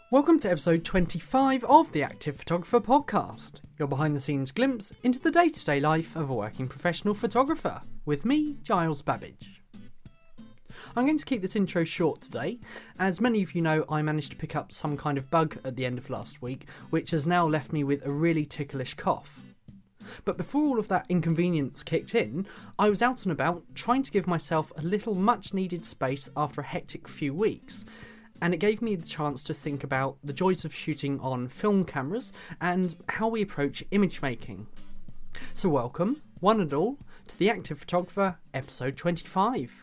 Welcome to episode 25 of the Active Photographer podcast, your behind the scenes glimpse into the day-to-day life of a working professional photographer, with me, Giles Babbage. I'm going to keep this intro short today. As many of you know, I managed to pick up some kind of bug at the end of last week, which has now left me with a really ticklish cough. But before all of that inconvenience kicked in, I was out and about trying to give myself a little much needed space after a hectic few weeks, and it gave me the chance to think about the joys of shooting on film cameras and how we approach image making. So welcome, one and all, to the Active Photographer episode 25.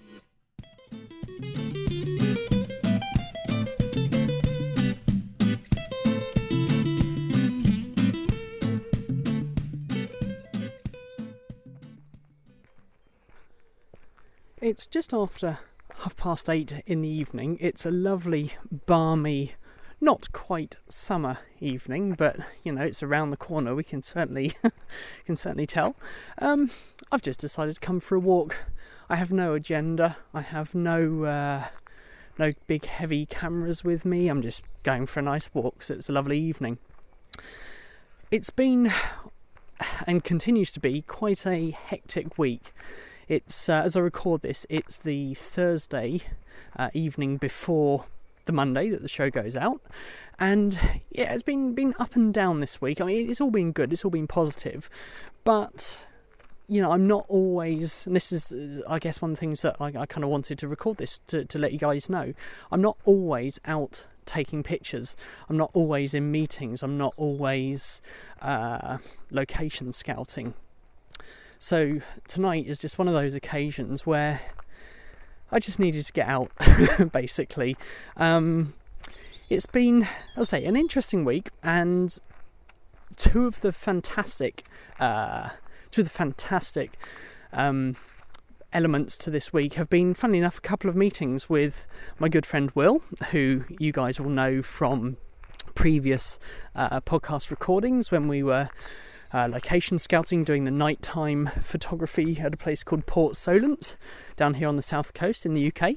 It's just after 8:30 in the evening. It's a lovely, balmy, not quite summer evening, but you know, it's around the corner. We can certainly tell. I've just decided to come for a walk. I have no agenda. I have no big heavy cameras with me. I'm just going for a nice walk. So it's a lovely evening. It's been and continues to be quite a hectic week. It's as I record this, it's the Thursday evening before the Monday that the show goes out, and yeah, it's been up and down this week. I mean, it's all been good, it's all been positive, but you know, I'm not always, and this is I guess one of the things that I kind of wanted to record this to let you guys know, I'm not always out taking pictures, I'm not always in meetings, I'm not always location scouting. So tonight is just one of those occasions where I just needed to get out, basically. It's been, I'll say, an interesting week, and two of the fantastic elements to this week have been, funnily enough, a couple of meetings with my good friend Will, who you guys will know from previous podcast recordings when we were location scouting, doing the nighttime photography at a place called Port Solent down here on the south coast in the UK.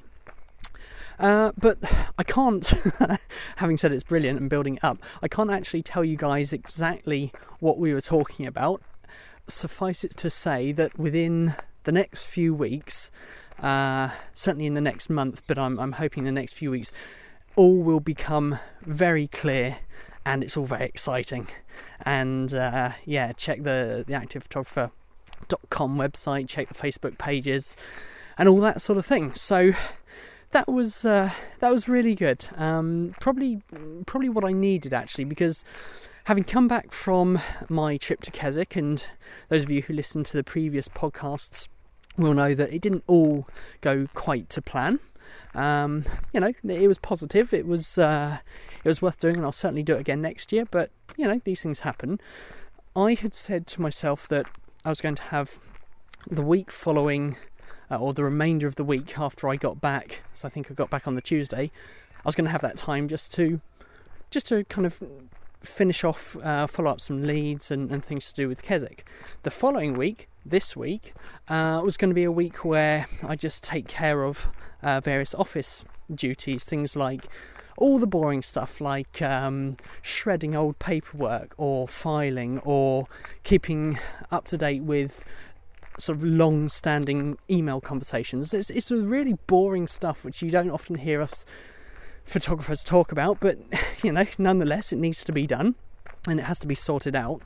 But I can't, having said it's brilliant and building it up, I can't actually tell you guys exactly what we were talking about. Suffice it to say that within the next few weeks, certainly in the next month, but I'm hoping the next few weeks, all will become very clear. And it's all very exciting. And check the activephotographer.com website, check the Facebook pages, and all that sort of thing. So that was really good. Probably what I needed, actually, because having come back from my trip to Keswick, and those of you who listened to the previous podcasts will know that it didn't all go quite to plan. It was positive. It was worth doing, and I'll certainly do it again next year. But you know, these things happen. I had said to myself that I was going to have the week following, or the remainder of the week after I got back. So I think I got back on the Tuesday. I was going to have that time just to kind of finish off, follow up some leads and things to do with Keswick. The following week, this week, was going to be a week where I just take care of various office duties, things like all the boring stuff like shredding old paperwork or filing or keeping up to date with sort of long-standing email conversations. It's a really boring stuff which you don't often hear us photographers talk about, but you know, nonetheless it needs to be done and it has to be sorted out.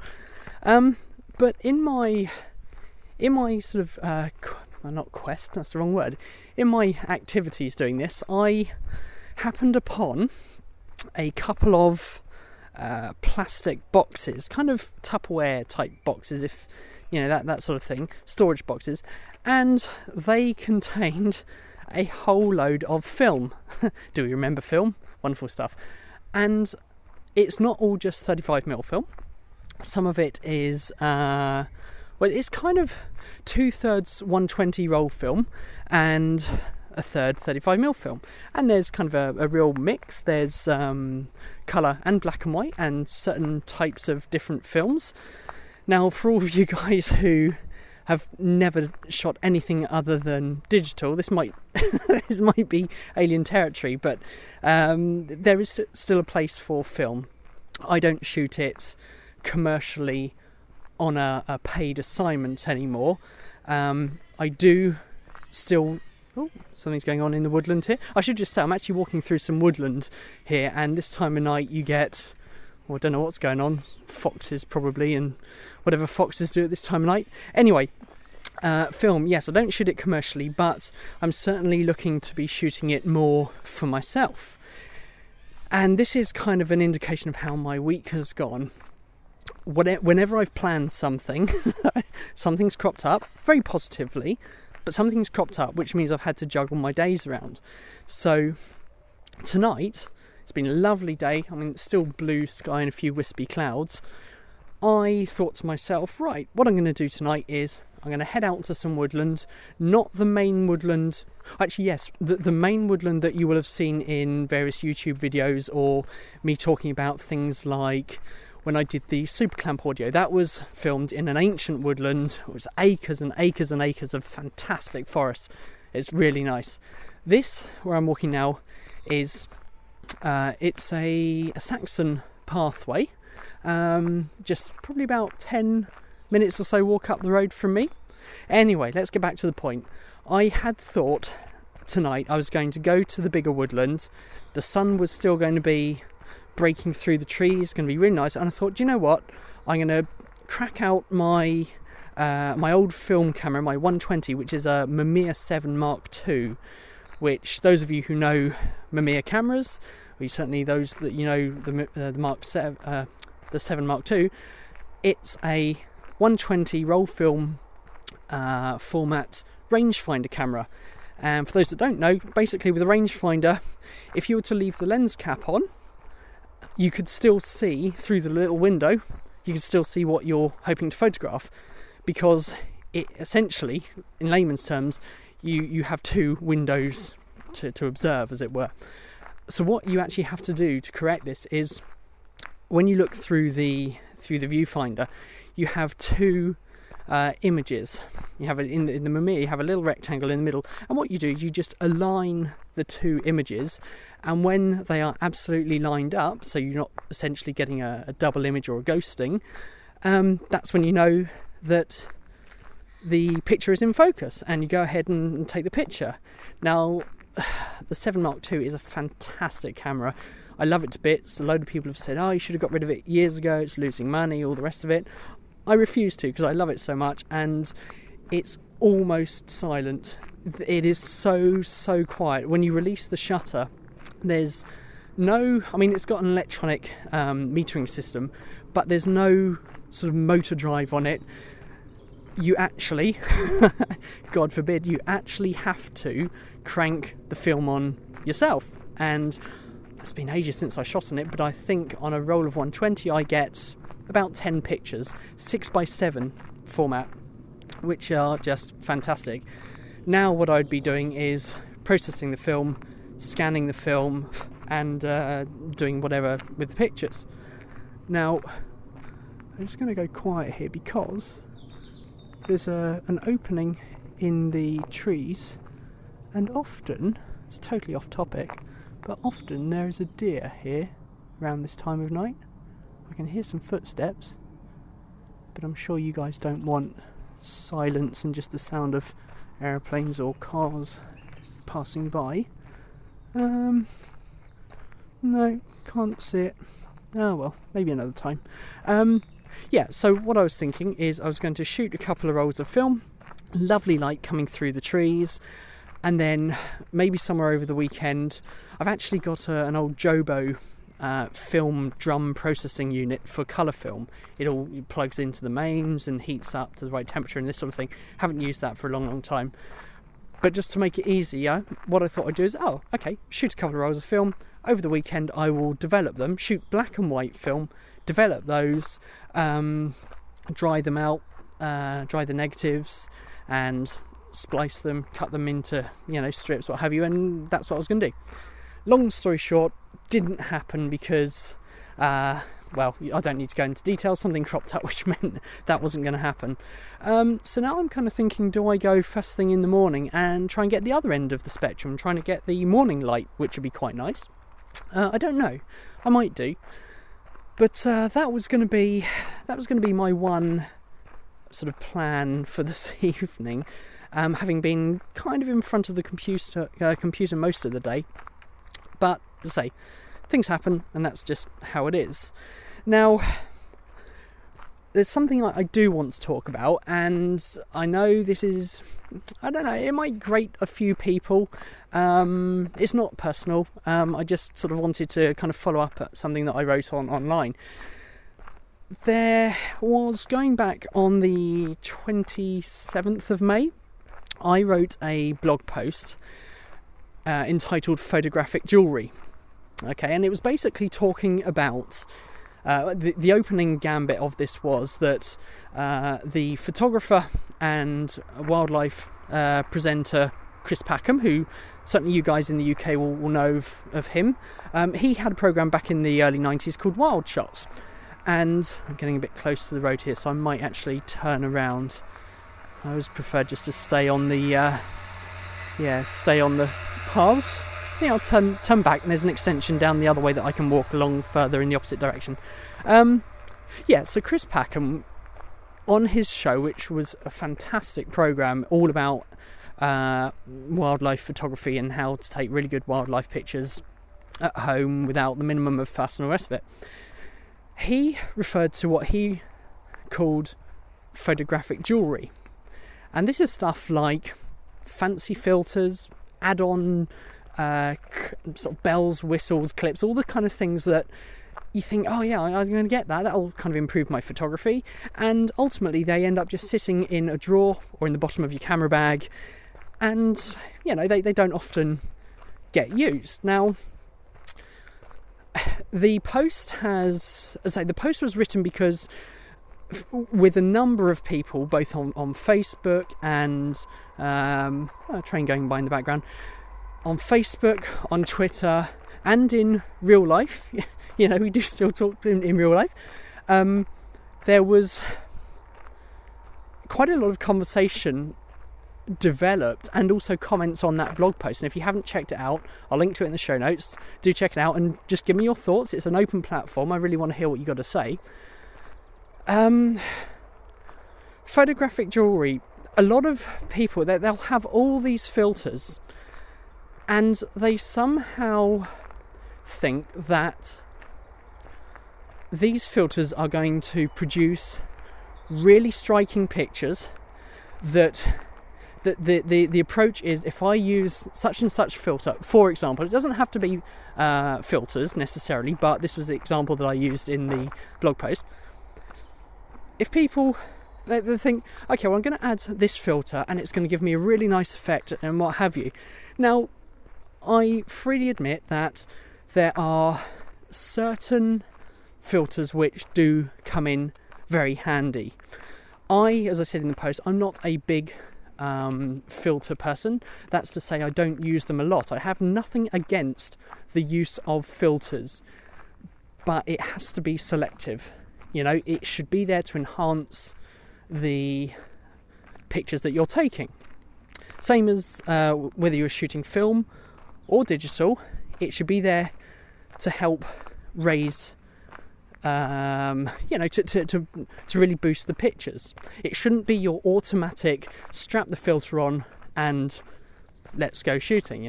But in my sort of not quest, that's the wrong word, in my activities doing this, I happened upon a couple of plastic boxes, kind of Tupperware type boxes, if you know, that sort of thing, storage boxes, and they contained a whole load of film. Do we remember film? Wonderful stuff. And it's not all just 35mm film. Some of it is it's kind of 2/3 120 roll film and a third 35mm film, and there's kind of a real mix. There's colour and black and white and certain types of different films. Now, for all of you guys who have never shot anything other than digital. This might this might be alien territory, but there is still a place for film. I don't shoot it commercially on a paid assignment anymore. I do still... Oh, something's going on in the woodland here. I should just say I'm actually walking through some woodland here, and this time of night you get... Well, I don't know what's going on. Foxes probably, and whatever foxes do at this time of night. Anyway, film, yes, I don't shoot it commercially, but I'm certainly looking to be shooting it more for myself. And this is kind of an indication of how my week has gone. Whenever I've planned something, something's cropped up, very positively, but something's cropped up, which means I've had to juggle my days around. So tonight, it's been a lovely day. I mean, it's still blue sky and a few wispy clouds. I thought to myself, right, what I'm going to do tonight is I'm going to head out to some woodland, not the main woodland. Actually, yes, the main woodland that you will have seen in various YouTube videos, or me talking about things like when I did the Super Clamp audio. That was filmed in an ancient woodland. It was acres and acres and acres of fantastic forest. It's really nice. This, where I'm walking now, is it's a Saxon pathway. Just probably about 10 minutes or so walk up the road from me. Anyway, let's get back to the point. I had thought tonight I was going to go to the bigger woodland. The sun was still going to be breaking through the trees, going to be really nice, and I thought, do you know what, I'm going to crack out my my old film camera, my 120, which is a Mamiya 7 Mark II, which those of you who know Mamiya cameras, or certainly those that you know the Mark 7, the 7 Mark II, it's a 120 roll film format rangefinder camera. And for those that don't know, basically with a rangefinder, if you were to leave the lens cap on, you could still see through the little window, you can still see what you're hoping to photograph, because it essentially, in layman's terms, you have two windows to observe, as it were. So what you actually have to do to correct this is, when you look through the viewfinder, you have two images. You have it in the Mamiya, you have a little rectangle in the middle, and what you do, you just align the two images, and when they are absolutely lined up, so you're not essentially getting a double image or a ghosting, that's when you know that the picture is in focus, and you go ahead and take the picture. Now, the 7 Mark II is a fantastic camera. I love it to bits. A load of people have said, oh, you should have got rid of it years ago, it's losing money, all the rest of it. I refuse to, because I love it so much, and it's almost silent. It is so quiet. When you release the shutter, there's no... I mean, it's got an electronic metering system, but there's no sort of motor drive on it. You actually, God forbid, you actually have to crank the film on yourself. And it's been ages since I shot on it, but I think on a roll of 120 I get about 10 pictures, 6x7 format, which are just fantastic. Now what I'd be doing is processing the film, scanning the film, and doing whatever with the pictures. Now, I'm just going to go quiet here because there's an opening in the trees, and often, it's totally off topic, but often there is a deer here around this time of night. I can hear some footsteps, but I'm sure you guys don't want silence and just the sound of airplanes or cars passing by. No, can't see it. Oh well, maybe another time. Yeah, so what I was thinking is I was going to shoot a couple of rolls of film, lovely light coming through the trees, and then maybe somewhere over the weekend, I've actually got an old Jobo film drum processing unit for colour film. It all plugs into the mains and heats up to the right temperature and this sort of thing. Haven't used that for a long time. But just to make it easier, what I thought I'd do is, shoot a couple of rolls of film. Over the weekend I will develop them, shoot black and white film, develop those, dry them out, dry the negatives, and splice them, cut them into, strips, what have you, and that's what I was going to do. Long story short, didn't happen because well, I don't need to go into detail, something cropped up which meant that wasn't going to happen. So now I'm kind of thinking, do I go first thing in the morning and try and get the other end of the spectrum, trying to get the morning light, which would be quite nice. I don't know, I might do. But that was going to be my one sort of plan for this evening, having been kind of in front of the computer most of the day. But as I say, things happen, and that's just how it is. Now, there's something I do want to talk about, and I know this is, I don't know, it might grate a few people. It's not personal. I just sort of wanted to kind of follow up at something that I wrote online. There was, going back on the 27th of May, I wrote a blog post entitled Photographic Jewellery. Okay, and it was basically talking about the opening gambit of this was that the photographer and wildlife presenter Chris Packham, who certainly you guys in the UK will know of him, he had a programme back in the early 90s called Wild Shots. And I'm getting a bit close to the road here, so I might actually turn around. I always prefer just to stay on the paths. Yeah, I'll turn back, and there's an extension down the other way that I can walk along further in the opposite direction. So Chris Packham, on his show, which was a fantastic programme all about wildlife photography and how to take really good wildlife pictures at home without the minimum of fuss and all the rest of it, he referred to what he called photographic jewellery. And this is stuff like fancy filters, add-on sort of bells, whistles, clips, all the kind of things that you think, oh yeah, I'm going to get that, that'll kind of improve my photography, and ultimately they end up just sitting in a drawer or in the bottom of your camera bag, and they don't often get used. Now, the post the post was written because with a number of people, both on Facebook and a train going by in the background, on Facebook, on Twitter, and in real life, we do still talk in real life, there was quite a lot of conversation developed, and also comments on that blog post. And if you haven't checked it out, I'll link to it in the show notes. Do check it out and just give me your thoughts. It's an open platform. I really want to hear what you got to say. Photographic jewellery, a lot of people, they'll have all these filters, and they somehow think that these filters are going to produce really striking pictures, that the approach is, if I use such and such filter, for example, it doesn't have to be filters necessarily, but this was the example that I used in the blog post. If people, they think, okay, well, I'm going to add this filter and it's going to give me a really nice effect and what have you. Now, I freely admit that there are certain filters which do come in very handy. As I said in the post, I'm not a big filter person. That's to say, I don't use them a lot. I have nothing against the use of filters, but it has to be selective. It should be there to enhance the pictures that you're taking. Same as whether you're shooting film or digital, it should be there to help raise to really boost the pictures. It shouldn't be your automatic strap the filter on and let's go shooting,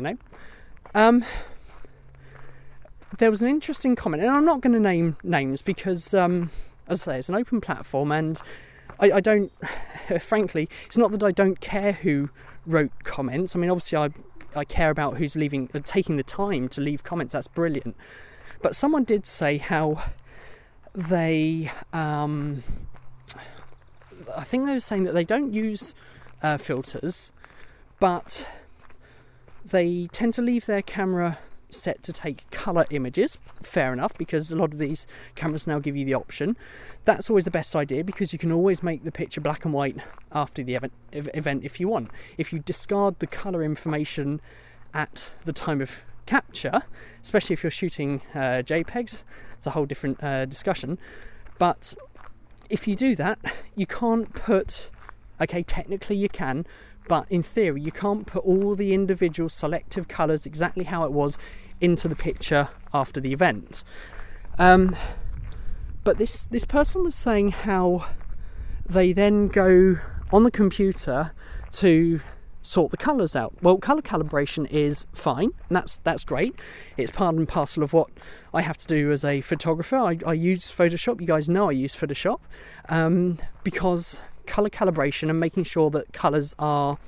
There was an interesting comment, and I'm not going to name names because, as I say, it's an open platform, and I don't, frankly, it's not that I don't care who wrote comments. I mean, obviously I care about who's taking the time to leave comments. That's brilliant. But someone did say how they, I think they were saying that they don't use filters, but they tend to leave their camera set to take colour images. Fair enough, because a lot of these cameras now give you the option. That's always the best idea, because you can always make the picture black and white after the event if you want. If you discard the colour information at the time of capture, especially if you're shooting JPEGs, it's a whole different discussion. But if you do that, you can't put, okay, technically you can, but in theory you can't put all the individual selective colours exactly how it was into the picture after the event. But this person was saying how they then go on the computer to sort the colours out. Well, colour calibration is fine, and that's great. It's part and parcel of what I have to do as a photographer. I use Photoshop. You guys know I use Photoshop because colour calibration and making sure that colours are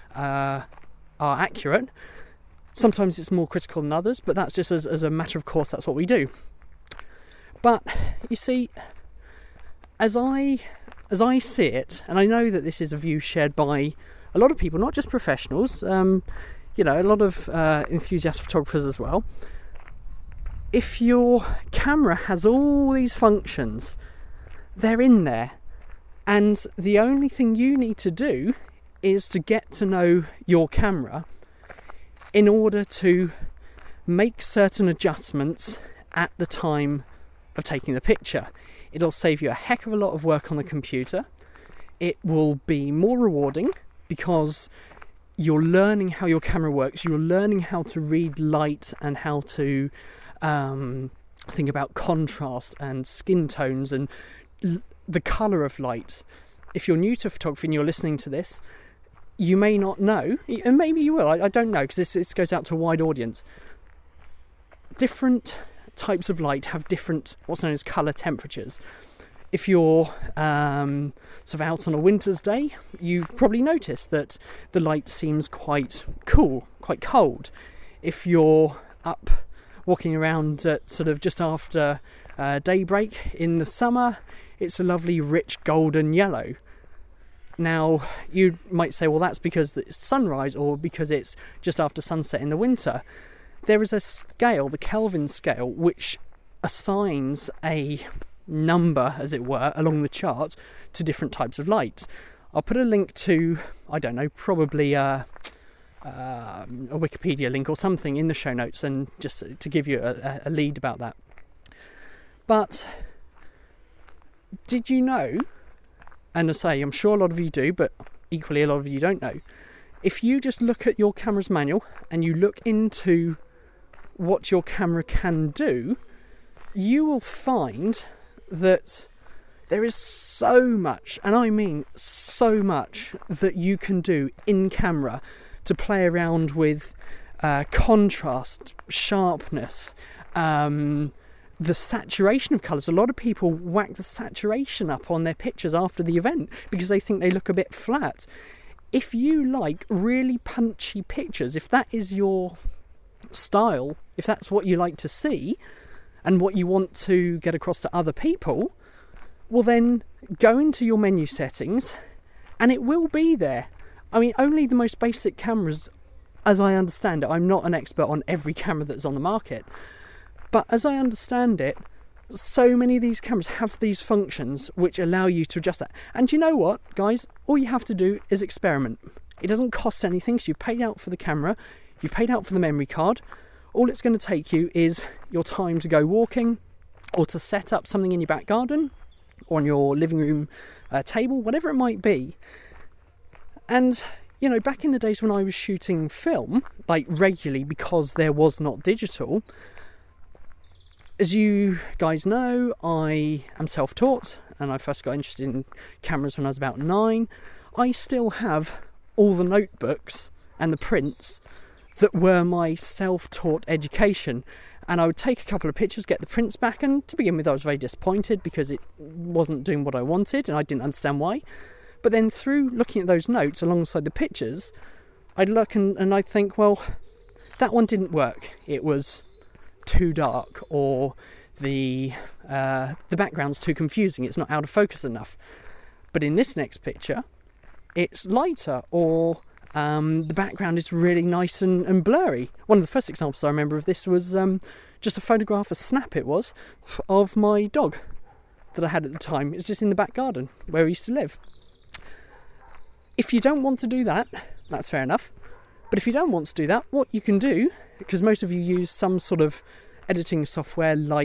accurate. Sometimes it's more critical than others, but that's just as a matter of course, that's what we do. But you see, as I see it, and I know that this is a view shared by a lot of people, not just professionals, a lot of enthusiast photographers as well. If your camera has all these functions, they're in there. And the only thing you need to do is to get to know your camera in order to make certain adjustments at the time of taking the picture. It'll save you a heck of a lot of work on the computer. It will be more rewarding because you're learning how your camera works. You're learning how to read light and how to think about contrast and skin tones and the colour of light. If you're new to photography and you're listening to this, you may not know, and maybe you will, I don't know, because this goes out to a wide audience. Different types of light have different, what's known as colour temperatures. If you're sort of out on a winter's day, you've probably noticed that the light seems quite cool, quite cold. If you're up walking around at sort of just after daybreak in the summer, it's a lovely rich golden yellow. Now, you might say, well, that's because it's sunrise or because it's just after sunset in the winter. There is a scale, the Kelvin scale, which assigns a number, as it were, along the chart to different types of light. I'll put a link to, I don't know, probably a Wikipedia link or something in the show notes, and just to give you a lead about that. But did you know, and I say I'm sure a lot of you do, but equally a lot of you don't know, if you just look at your camera's manual and you look into what your camera can do, you will find that there is so much, and I mean so much, that you can do in camera to play around with contrast, sharpness, the saturation of colours. A lot of people whack the saturation up on their pictures after the event because they think they look a bit flat. If you like really punchy pictures, if that is your style, if that's what you like to see and what you want to get across to other people, well then go into your menu settings and it will be there. I mean, only the most basic cameras, as I understand it, I'm not an expert on every camera that's on the market, but as I understand it, so many of these cameras have these functions which allow you to adjust that. And you know what, guys? All you have to do is experiment. It doesn't cost anything, so you've paid out for the camera, you've paid out for the memory card. All it's going to take you is your time to go walking or to set up something in your back garden or on your living room table, whatever it might be. And, you know, back in the days when I was shooting film, like regularly because there was not digital, as you guys know, I am self-taught and I first got interested in cameras when I was about 9. I still have all the notebooks and the prints that were my self-taught education, and I would take a couple of pictures, get the prints back, and to begin with I was very disappointed because it wasn't doing what I wanted and I didn't understand why. But then through looking at those notes alongside the pictures, I'd look and I'd think, well, that one didn't work. It was too dark, or the background's too confusing, it's not out of focus enough. But in this next picture, it's lighter, or the background is really nice and blurry. One of the first examples I remember of this was just a photograph, a snap it was, of my dog that I had at the time. It was just in the back garden where we used to live. If you don't want to do that, that's fair enough. But if you don't want to do that, what you can do, because most of you use some sort of editing software like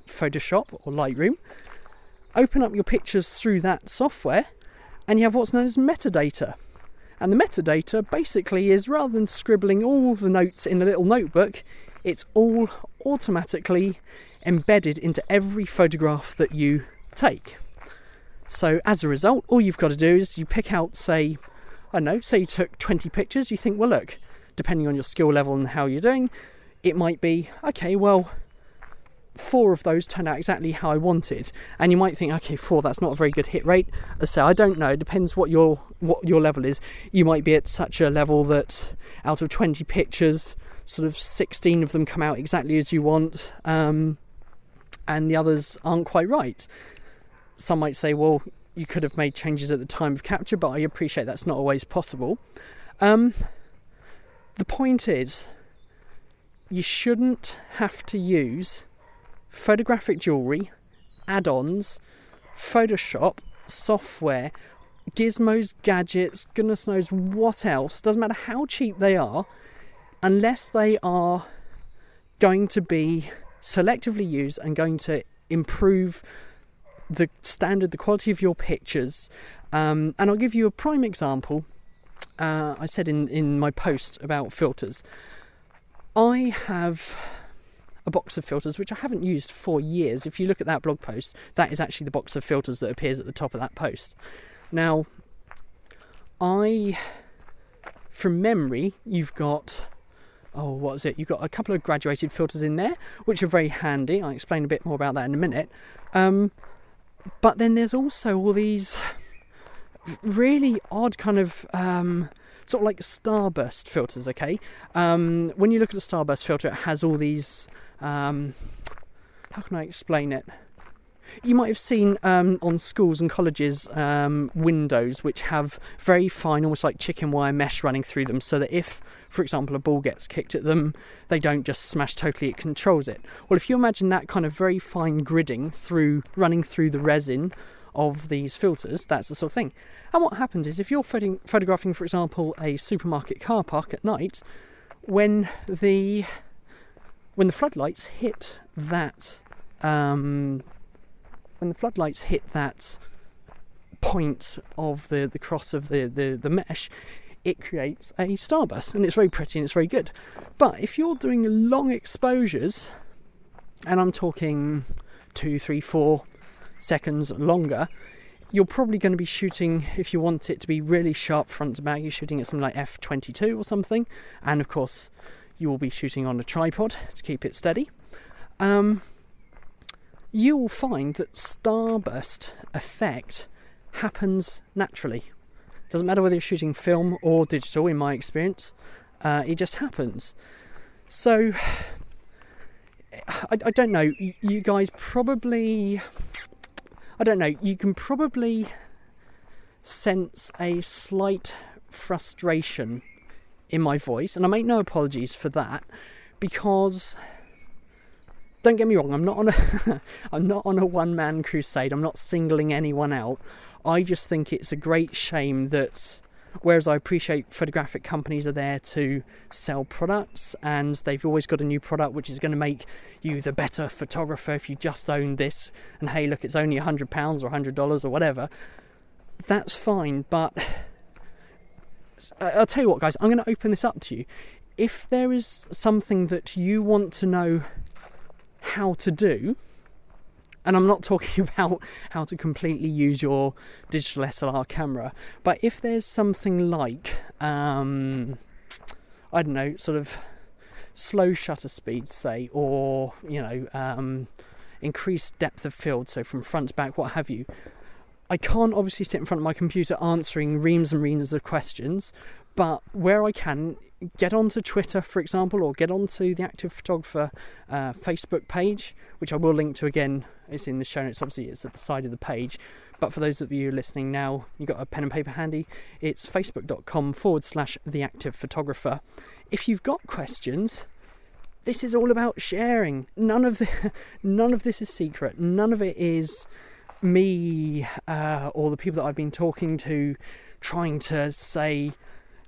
Photoshop or Lightroom, open up your pictures through that software, and you have what's known as metadata. And the metadata basically is, rather than scribbling all the notes in a little notebook, it's all automatically embedded into every photograph that you take. So as a result, all you've got to do is you pick out, say you took 20 pictures, you think, well look, depending on your skill level and how you're doing, it might be, okay, well, 4 of those turned out exactly how I wanted. And you might think, okay, 4, that's not a very good hit rate. So I don't know, it depends what your level is. You might be at such a level that out of 20 pictures, sort of 16 of them come out exactly as you want, and the others aren't quite right. Some might say, well, you could have made changes at the time of capture, but I appreciate that's not always possible. The point is, you shouldn't have to use photographic jewellery, add-ons, Photoshop, software, gizmos, gadgets, goodness knows what else, doesn't matter how cheap they are, unless they are going to be selectively used and going to improve the standard, the quality of your pictures. And I'll give you a prime example. I said in my post about filters, I have a box of filters which I haven't used for years. If you look at that blog post, that is actually the box of filters that appears at the top of that post. Now, from memory, you've got you've got a couple of graduated filters in there, which are very handy. I'll explain a bit more about that in a minute. But then there's also all these really odd kind of sort of like starburst filters, okay? When you look at a starburst filter, it has all these, how can I explain it? You might have seen on schools and colleges windows which have very fine, almost like chicken wire mesh running through them, so that if, for example, a ball gets kicked at them, they don't just smash totally, it controls it. Well, if you imagine that kind of very fine gridding running through the resin of these filters, that's the sort of thing. And what happens is, if you're photographing, for example, a supermarket car park at night, when the floodlights hit that point of the cross of the mesh, it creates a starburst, and it's very pretty and it's very good. But if you're doing long exposures, and I'm talking 2, 3, 4 seconds longer, you're probably going to be shooting, if you want it to be really sharp front to back, you're shooting at something like f22 or something, and of course you will be shooting on a tripod to keep it steady. You will find that starburst effect happens naturally. Doesn't matter whether you're shooting film or digital, in my experience, it just happens. So I don't know, you guys probably, I don't know, you can probably sense a slight frustration in my voice, and I make no apologies for that, because don't get me wrong, I'm not on a one-man crusade. I'm not singling anyone out. I just think it's a great shame that, whereas I appreciate photographic companies are there to sell products, and they've always got a new product which is going to make you the better photographer if you just own this, and hey look, it's only £100 or $100 or whatever, that's fine. But I'll tell you what, guys, I'm going to open this up to you. If there is something that you want to know how to do, and I'm not talking about how to completely use your digital SLR camera, but if there's something like I don't know, sort of slow shutter speed, say, or increased depth of field, so from front to back, what have you, I can't obviously sit in front of my computer answering reams and reams of questions, but where I can, get onto Twitter, for example, or get onto the Active Photographer Facebook page, which I will link to again. It's in the show notes, obviously it's at the side of the page, but for those of you listening now, you've got a pen and paper handy, it's facebook.com/The Active Photographer. If you've got questions, this is all about sharing. None of this is secret. None of it is me or the people that I've been talking to trying to say,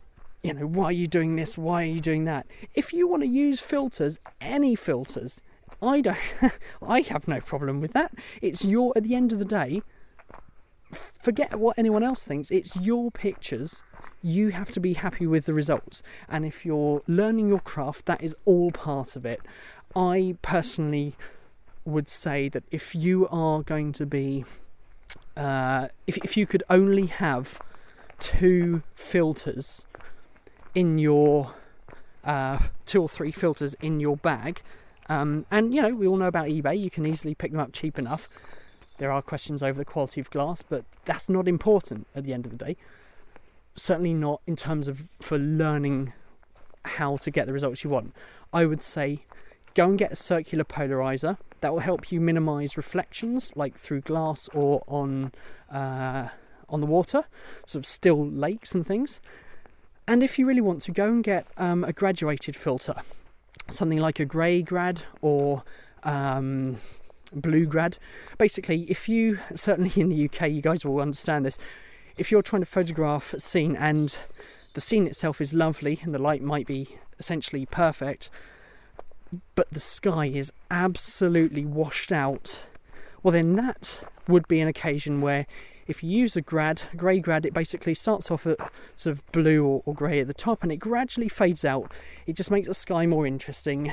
why are you doing this? Why are you doing that? If you want to use filters, any filters, I don't. I have no problem with that. It's at the end of the day, forget what anyone else thinks. It's your pictures. You have to be happy with the results. And if you're learning your craft, that is all part of it. I personally would say that if you are going to be, if you could only have 2 filters in your, 2 or 3 filters in your bag, and we all know about eBay, you can easily pick them up cheap enough. There are questions over the quality of glass, but that's not important at the end of the day. Certainly not in terms of for learning how to get the results you want. I would say go and get a circular polarizer. That will help you minimise reflections, like through glass or on the water, sort of still lakes and things. And if you really want to, go and get a graduated filter, something like a grey grad or blue grad. Basically, if you, certainly in the UK, you guys will understand this, if you're trying to photograph a scene and the scene itself is lovely and the light might be essentially perfect, but the sky is absolutely washed out, well then that would be an occasion where if you use a grey grad, it basically starts off at sort of blue or grey at the top and it gradually fades out. It just makes the sky more interesting.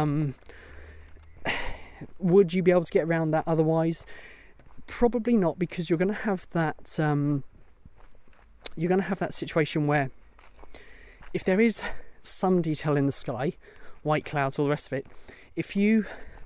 Would you be able to get around that otherwise? Probably not, because you're going to have that situation where if there is some detail in the sky, white clouds, all the rest of it, if you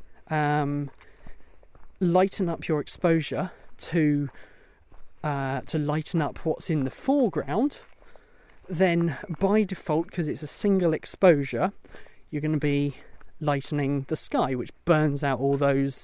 lighten up your exposure to lighten up what's in the foreground, then by default, because it's a single exposure, you're going to be lightening the sky, which burns out all those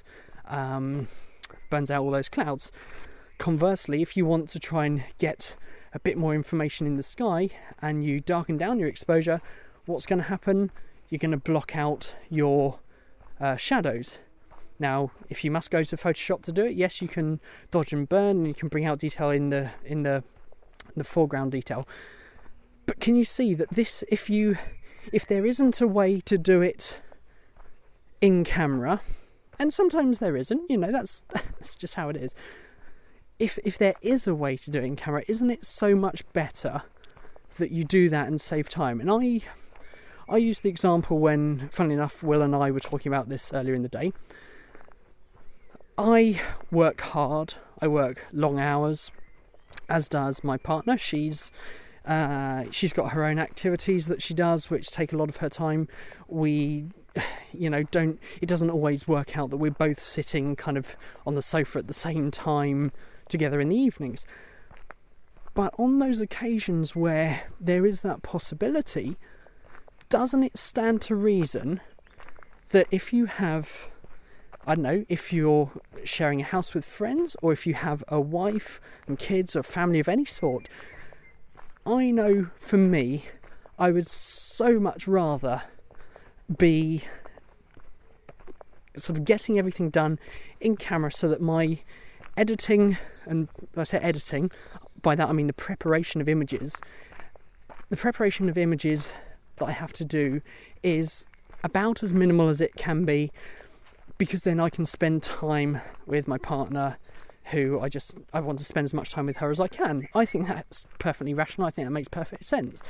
clouds. Conversely, if you want to try and get a bit more information in the sky and you darken down your exposure, what's going to happen? You're going to block out your shadows. Now, if you must go to Photoshop to do it, yes, you can dodge and burn, and you can bring out detail in the foreground detail. But can you see that this, if there isn't a way to do it in camera, and sometimes there isn't, that's just how it is. If there is a way to do it in camera, isn't it so much better that you do that and save time? And I used the example when, funnily enough, Will and I were talking about this earlier in the day. I work hard, I work long hours, as does my partner. She's got her own activities that she does, which take a lot of her time. It doesn't always work out that we're both sitting kind of on the sofa at the same time together in the evenings. But on those occasions where there is that possibility, doesn't it stand to reason that if you have, I don't know, if you're sharing a house with friends, or if you have a wife and kids or family of any sort, I know for me, I would so much rather be sort of getting everything done in camera so that my editing, and when I say editing, by that I mean the preparation of images that I have to do is about as minimal as it can be, because then I can spend time with my partner, who I want to spend as much time with her as I can. I think that's perfectly rational. I think that makes perfect sense.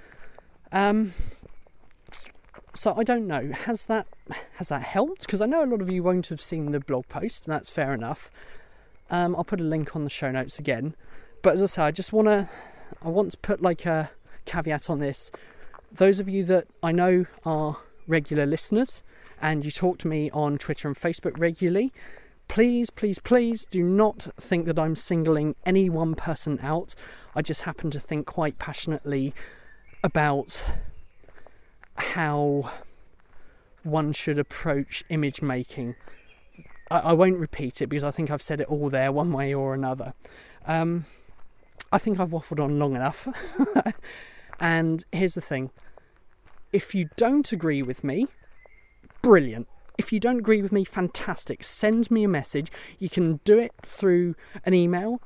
So I don't know, has that helped? Because I know a lot of you won't have seen the blog post, and that's fair enough. I'll put a link on the show notes again. But as I say, I want to put like a caveat on this. Those of you that I know are regular listeners and you talk to me on Twitter and Facebook regularly, please, please, please do not think that I'm singling any one person out. I just happen to think quite passionately about how one should approach image making. I won't repeat it because I think I've said it all there one way or another. I think I've waffled on long enough. And here's the thing. If you don't agree with me, brilliant. If you don't agree with me, fantastic. Send me a message. You can do it through an email,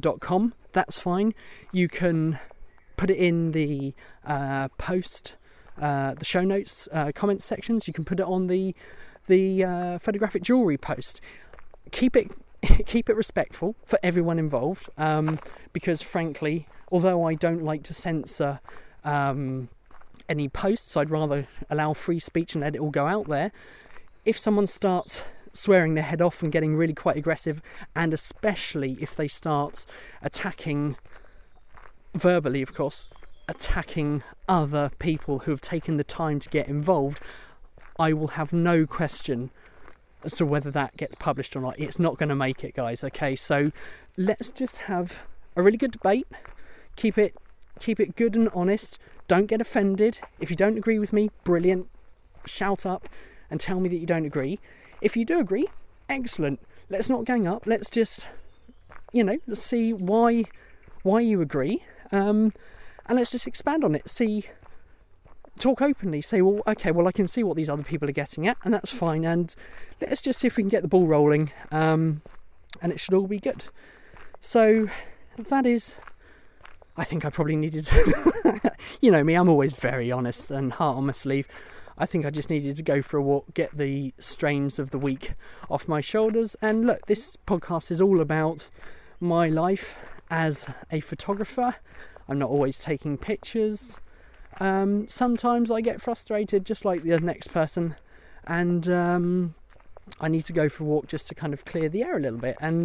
giles@theactivephotographer.com. That's fine. You can put it in the post the show notes, comments sections. You can put it on the photographic jewellery post. Keep it respectful for everyone involved, because frankly, although I don't like to censor any posts, I'd rather allow free speech and let it all go out there. If someone starts swearing their head off and getting really quite aggressive, and especially if they start attacking, verbally of course, attacking other people who have taken the time to get involved, I will have no question as to whether that gets published or not. It's not going to make it, guys, okay? So let's just have a really good debate. Keep it good and honest. Don't get offended. If you don't agree with me, brilliant. Shout up and tell me that you don't agree. If you do agree, excellent. Let's not gang up. Let's just, let's see why you agree. And let's just expand on it. Talk openly. Say, well, okay, well, I can see what these other people are getting at, and that's fine. And let's just see if we can get the ball rolling. And it should all be good. So that is, I think I probably needed to, me, I'm always very honest and heart on my sleeve. I think I just needed to go for a walk, get the strains of the week off my shoulders. And look, this podcast is all about my life as a photographer. I'm not always taking pictures. Sometimes I get frustrated, just like the next person. And I need to go for a walk just to kind of clear the air a little bit. And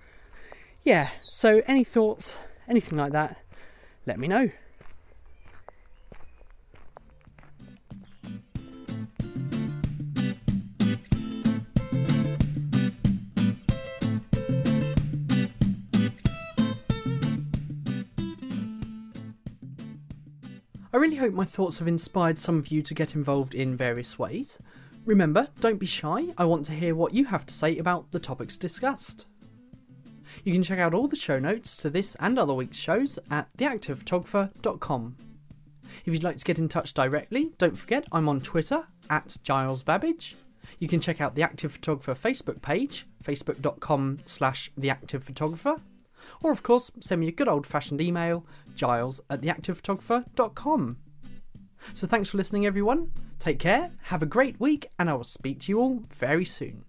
so any thoughts, anything like that, let me know. I really hope my thoughts have inspired some of you to get involved in various ways. Remember, don't be shy. I want to hear what you have to say about the topics discussed. You can check out all the show notes to this and other week's shows at theactivephotographer.com. If you'd like to get in touch directly, don't forget I'm on Twitter at Giles Babbage. You can check out the Active Photographer Facebook page, facebook.com/theactivephotographer. Or of course, send me a good old-fashioned email, giles@theactivephotographer.com. So thanks for listening, everyone. Take care, have a great week, and I will speak to you all very soon.